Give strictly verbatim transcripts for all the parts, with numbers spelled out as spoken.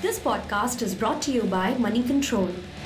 This podcast is brought to you by Money Control.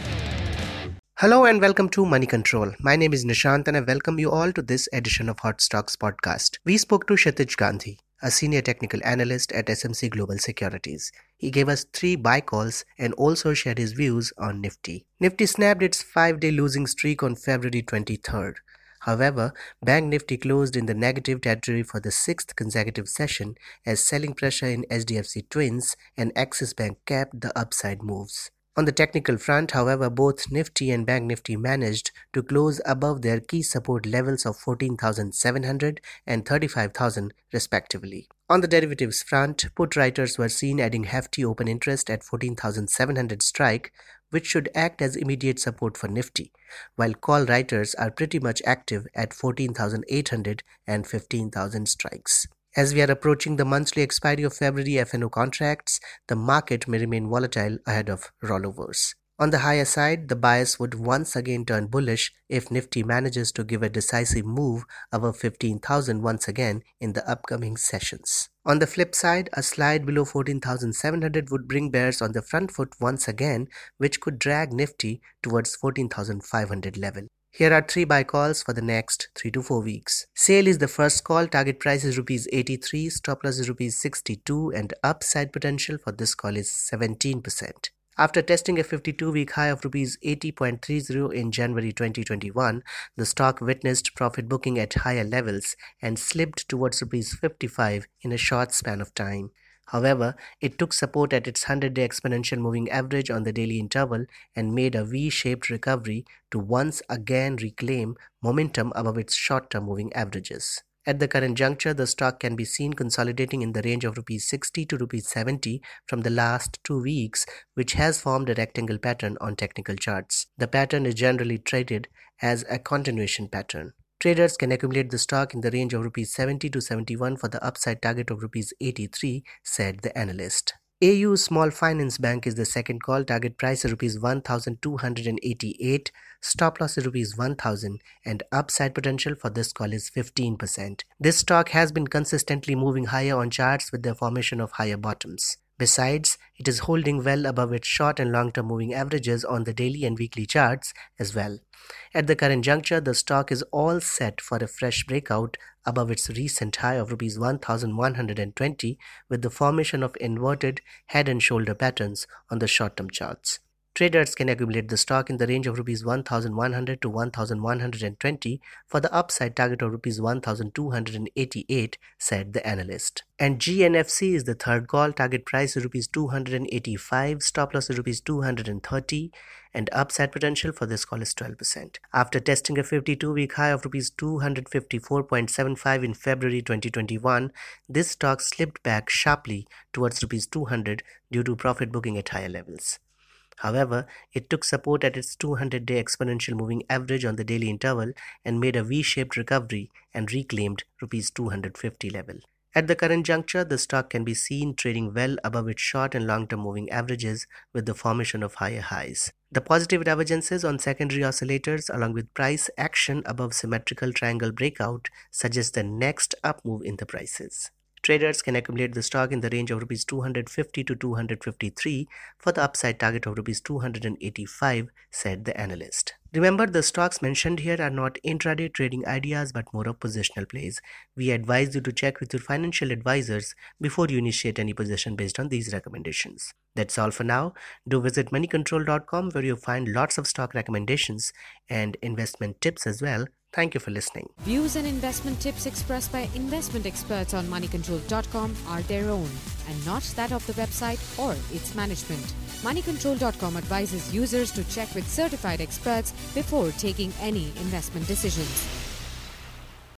Hello and welcome to Money Control. My name is Nishant and I welcome you all to this edition of Hot Stocks podcast. We spoke to Kshitij Gandhi, a senior technical analyst at S M C Global Securities. He gave us three buy calls and also shared his views on Nifty. Nifty snapped its five-day losing streak on February twenty-third. However, Bank Nifty closed in the negative territory for the sixth consecutive session as selling pressure in H D F C Twins and Axis Bank capped the upside moves. On the technical front, however, both Nifty and Bank Nifty managed to close above their key support levels of fourteen thousand seven hundred and thirty-five thousand respectively. On the derivatives front, put writers were seen adding hefty open interest at fourteen thousand seven hundred strike, which should act as immediate support for Nifty, while call writers are pretty much active at fourteen thousand eight hundred and fifteen thousand strikes. As we are approaching the monthly expiry of February F and O contracts, the market may remain volatile ahead of rollovers. On the higher side, the bias would once again turn bullish if Nifty manages to give a decisive move above fifteen thousand once again in the upcoming sessions. On the flip side, a slide below fourteen thousand seven hundred would bring bears on the front foot once again, which could drag Nifty towards fourteen thousand five hundred level. Here are three buy calls for the next three to four weeks. Sale is the first call. Target price is rupees eighty-three, stop loss is rupees sixty-two, and upside potential for this call is seventeen percent. After testing a fifty-two-week high of rupees eighty point three zero in January twenty twenty-one, the stock witnessed profit booking at higher levels and slipped towards rupees fifty-five in a short span of time. However, it took support at its hundred-day exponential moving average on the daily interval and made a V-shaped recovery to once again reclaim momentum above its short-term moving averages. At the current juncture, the stock can be seen consolidating in the range of rupees sixty to rupees seventy from the last two weeks, which has formed a rectangle pattern on technical charts. The pattern is generally traded as a continuation pattern. Traders can accumulate the stock in the range of rupees seventy to seventy-one for the upside target of rupees eighty-three, said the analyst. A U Small Finance Bank is the second call. Target price is rupees one thousand two hundred eighty-eight, stop loss is rupees one thousand, and upside potential for this call is fifteen percent. This stock has been consistently moving higher on charts with the formation of higher bottoms. Besides, it is holding well above its short and long-term moving averages on the daily and weekly charts as well. At the current juncture, the stock is all set for a fresh breakout above its recent high of rupees one thousand one hundred twenty with the formation of inverted head and shoulder patterns on the short-term charts. Traders can accumulate the stock in the range of rupees one thousand one hundred to one thousand one hundred twenty for the upside target of rupees one thousand two hundred eighty-eight, said the analyst. And G N F C is the third call. Target price is rupees two hundred eighty-five, stop loss is rupees two hundred thirty, and upside potential for this call is twelve percent. After testing a fifty-two-week high of rupees two hundred fifty-four point seven five in February twenty twenty-one, this stock slipped back sharply towards rupees two hundred due to profit booking at higher levels. However, it took support at its two hundred-day exponential moving average on the daily interval and made a V-shaped recovery and reclaimed rupees two hundred fifty level. At the current juncture, the stock can be seen trading well above its short and long-term moving averages with the formation of higher highs. The positive divergences on secondary oscillators along with price action above symmetrical triangle breakout suggest the next up move in the prices. Traders can accumulate the stock in the range of rupees two hundred fifty to two hundred fifty-three for the upside target of rupees two hundred eighty-five, said the analyst. Remember, the stocks mentioned here are not intraday trading ideas but more of positional plays. We advise you to check with your financial advisors before you initiate any position based on these recommendations. That's all for now. Do visit money control dot com where you'll find lots of stock recommendations and investment tips as well. Thank you for listening. Views and investment tips expressed by investment experts on money control dot com are their own and not that of the website or its management. money control dot com advises users to check with certified experts before taking any investment decisions.